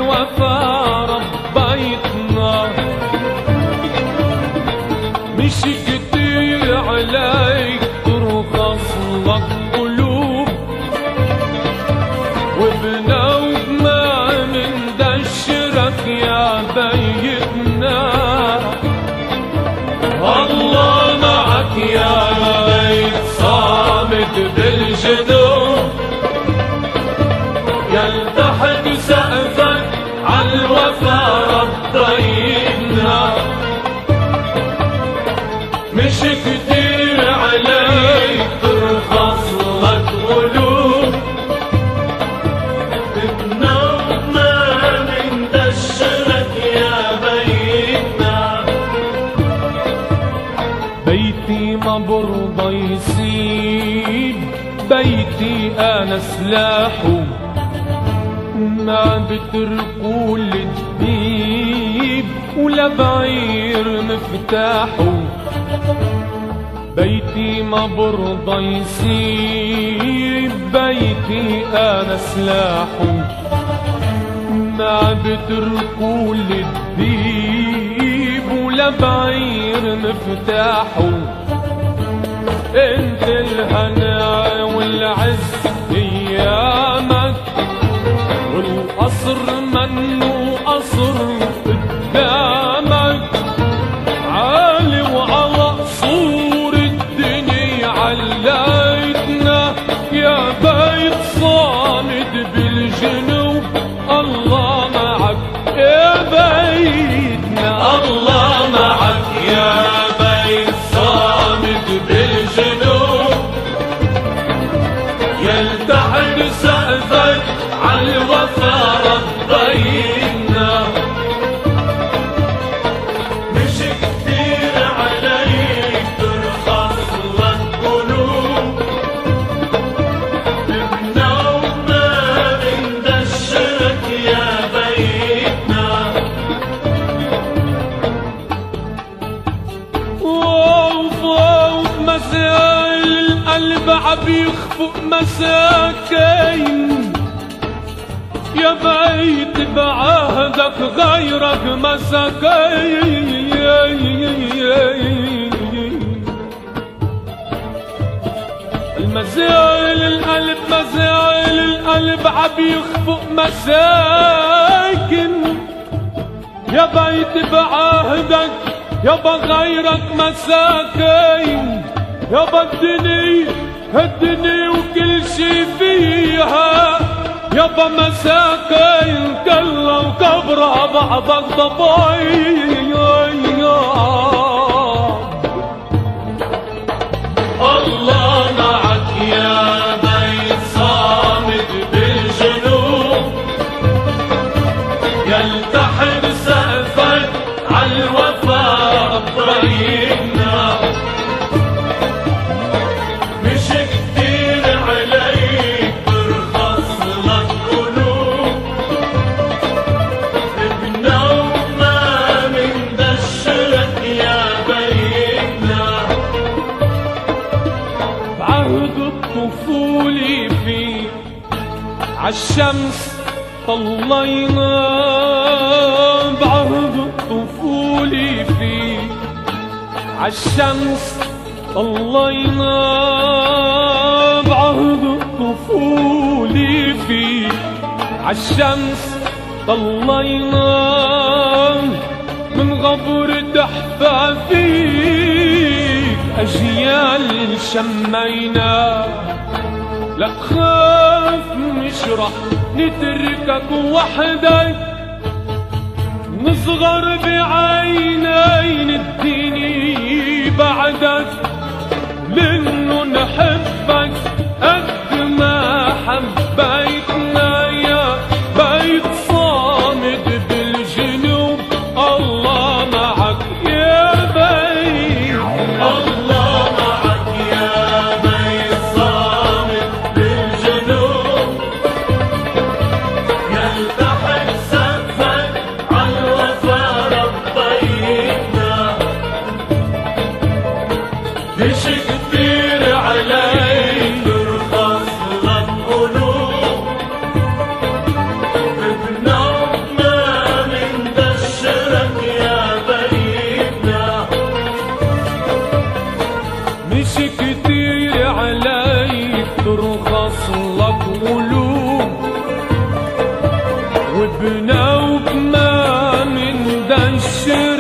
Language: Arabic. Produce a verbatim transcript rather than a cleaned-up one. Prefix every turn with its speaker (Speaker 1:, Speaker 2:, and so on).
Speaker 1: الوفا ربيتنا، مش كتير عليك ترخص لك قلوب، وبنوب ما مندشرك يا بيتنا. الله معك يا بيت صامد بالجنوب، يلتحق سقفك عالوفا ربيتنا، مش كتير عليك ترخص لك قلوب، بنوب ما مندشرك يا بيتنا. بيتي ما برضى يسيب، بيتي انا سلاحه، ما بتركوا الدبيب ولا بعير مفتاحه. بيتي ما برضى يسيب، بيتي انا سلاحه، ما بتركوا الدبيب ولا بعير مفتاحه. انت الهنا والعز ايامك، والقصر منه قصر قدامك، عالي وعلى قصور الدنيا عليتنا، يا بيت صامد بالجنوب. الله معك يا بيتنا، الله معك يا بيت صامد بالجنوب، يلتحق سقفك عالوفا ربيتنا، مش كتير عليك ترخص لك قلوب، بنوب ما مندشرك يا بيتنا. ووف ووف مسائل القلب عبيخفق مساكين، يا بيت بعهدك غيرك مساكين. المزايل القلب مزايل القلب عبيخفق مساكن، يا بيت بعهدك يابا غيرك مساكين. يابا الدنيا الدنيا وكل شي فيها، يابا مساكين كلها وكبرها بعضك ضبايا. الله معك يا بيت صامد بالجنوب، يلتحق سقفك عالوفا ربيتنا، مش كتير عليك ترخص لك قلوب، بنوب ما مندشرك يا بيتنا. بعهد الطفولة فيك عالشمس طلينا، بعهد الطفولة فيك عالشمس طلينا، بعهد الطفولة فيك عالشمس طلينا، من غبر تحفى فيك أجيال شمينا. لا تخاف مش رح نتركك وحدك، نصغر بعينين الدنيا بعدك، لأنه نحبك قد ما حبيتنا يا بيت صامد بالجنوب. الله معك يا بيت، الله معك يا بيت صامد بالجنوب، يلتحق سقفك عالوفا ربيتنا، مش كتير عليك ترخص لك قلوب، مش كتير عليك ترخص لك قلوب، وبنا وبما من ده الشر